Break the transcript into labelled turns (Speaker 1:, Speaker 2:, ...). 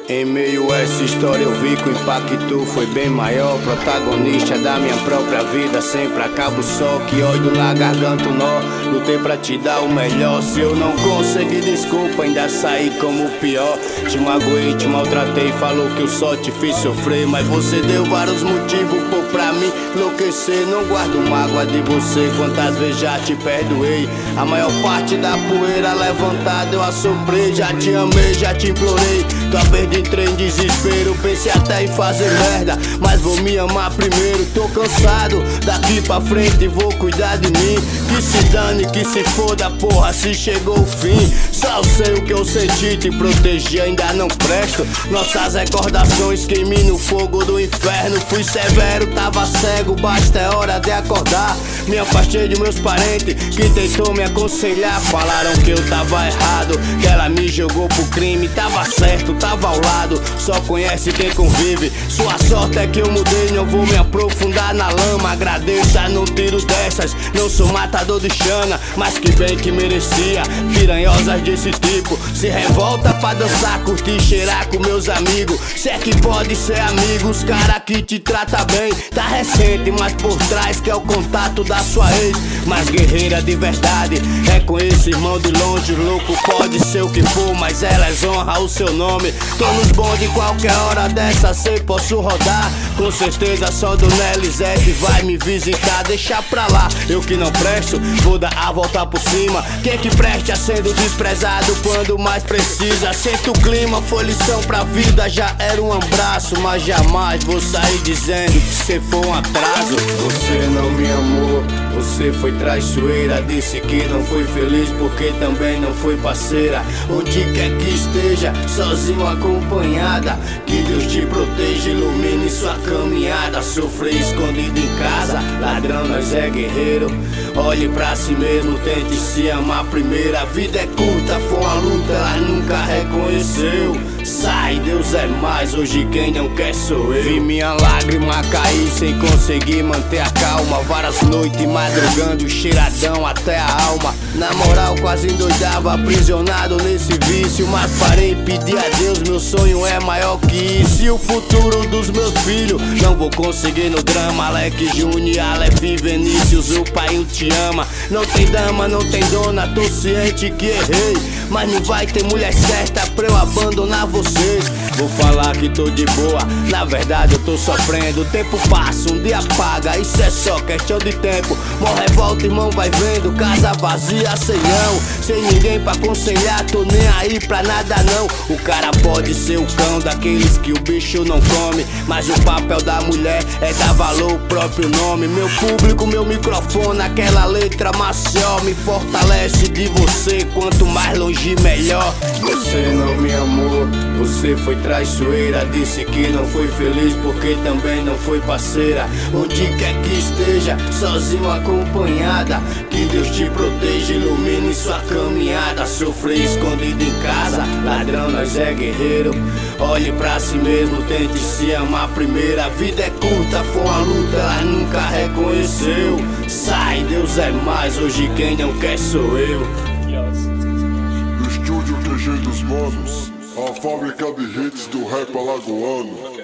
Speaker 1: Em meio a essa história eu vi que o impacto foi bem maior. Protagonista da minha própria vida, sempre acabo só. Que ódio na garganta, um nó. Lutei pra te dar o melhor. Se eu não consegui, desculpa, ainda saí como o pior. Te magoei, te maltratei, falou que eu só te fiz sofrer. Mas você deu vários motivos pra mim enlouquecer. Não guardo mágoa de você, quantas vezes já te perdoei. A maior parte da poeira levantada eu assoprei. Já te amei, já te implorei. Tua vez entrei em desespero, pensei até em fazer merda, mas vou me amar primeiro. Tô cansado, daqui pra frente vou cuidar de mim. Que se dane, que se foda, porra, se chegou o fim. Só sei o que eu senti, te proteger ainda não presto. Nossas recordações queimei no fogo do inferno. Fui severo, tava cego, basta é hora de acordar. Me afastei de meus parentes, que tentou me aconselhar. Falaram que eu tava errado, que ela me jogou pro crime. Tava certo, tava ao lado, só conhece quem convive. Sua sorte é que eu mudei, não vou me aprofundar na lama. Agradeça, não tiro dessas, não sou matador de Xana. Mas que bem que merecia, piranhosas desse tipo. Se revolta pra dançar, curtir, cheirar com meus amigos. Se é que pode ser amigo, os cara que te trata bem. Tá recente, mas por trás que é o contato da sua ex. Mas guerreira de verdade, reconheço irmão de longe. Louco pode ser o que for, mas elas honram o seu nome. Tô nos bonde, qualquer hora dessa sei posso rodar. Com certeza só Dona Elisete vai me visitar. Deixa pra lá, eu que não presto, vou dar a volta por cima. Quem que presta sendo desprezado quando mais precisa. Senta o clima, foi lição pra vida, já era um abraço. Mas jamais vou sair dizendo que cê foi um atraso. Você não me amou, você foi traiçoeira. Disse que não foi feliz porque também não foi parceira. Onde quer que esteja, sozinho acompanhada. Que Deus te proteja, ilumine sua caminhada. Sofrer escondido em casa, ladrão nós é guerreiro. Olhe pra si mesmo, tente se amar primeiro. A vida é curta, foi uma luta, ela nunca reconheceu. Sai, Deus é mais, hoje quem não quer sou eu. Vi minha lágrima cair sem conseguir manter a calma. Várias noites madrugando, cheiradão até a alma. Na moral quase endoidava, aprisionado nesse vício. Mas parei e pedi a Deus, meu sonho é maior que isso. E o futuro dos meus filhos não vou conseguir no drama. Alec Júnior, Aleph Vinícius, o pai te ama. Não tem dama, não tem dona, tô ciente que errei. Mas não vai ter mulher certa pra eu abandonar vocês. Vou falar que tô de boa, na verdade eu tô sofrendo. O tempo passa, um dia apaga, isso é só questão de tempo. Mó revolta, irmão, vai vendo, casa vazia, senhão. Sem ninguém pra aconselhar, tô nem aí pra nada não. O cara pode ser o cão daqueles que o bicho não come, mas o papel da mulher é dar valor ao próprio nome. Meu público, meu microfone, aquela letra Maceió me fortalece de você, quanto mais longe melhor. Você não me amou, você foi traiçoeira. Disse que não foi feliz porque também não foi parceira. Onde quer que esteja, sozinho acompanhada. Que Deus te proteja, ilumine sua caminhada. Sofrer escondido em casa, ladrão nós é guerreiro. Olhe pra si mesmo, tente se amar primeiro. A vida é curta, foi uma luta, ela nunca reconheceu. Sai, Deus é mais, hoje quem não quer sou eu.
Speaker 2: No estúdio QG dos manos, a fábrica de hits do rap alagoano.